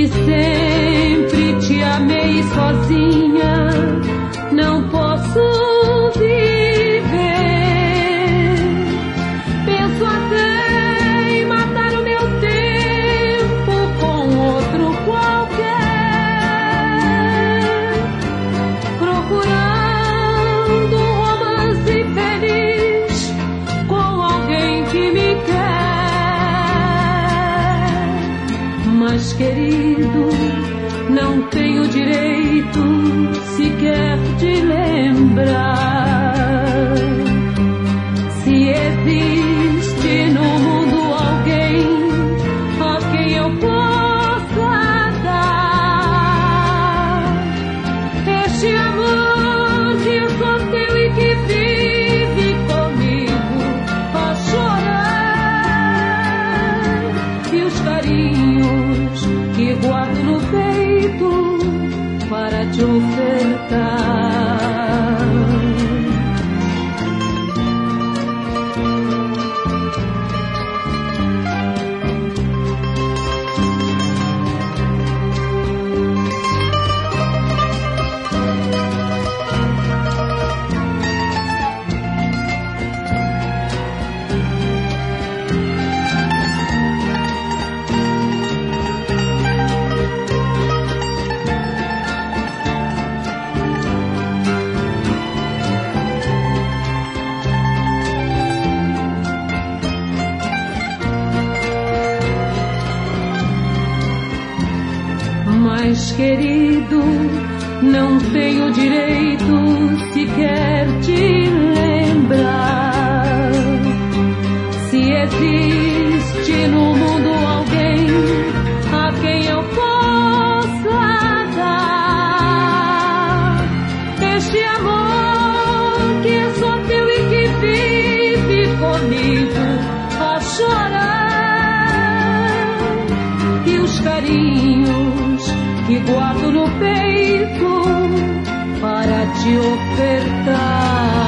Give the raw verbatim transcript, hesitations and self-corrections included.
sempre te amei sozinha, não posso viver. Penso até em matar o meu tempo com outro qualquer, procurando um romance feliz com alguém que me quer. Mas, querido, não tenho direito sequer de lembrar se existe no mundo alguém a quem eu possa dar este amor que eu sou teu e que vive comigo a chorar, e os carinhos que guardo no peito para te ofertar. Mas, querido, não tenho direito sequer de lembrar se existe no mundo alguém a quem eu possa dar este amor que eu sou teu e que vive comigo a chorar, e os carinhos que guardo no peito para te ofertar.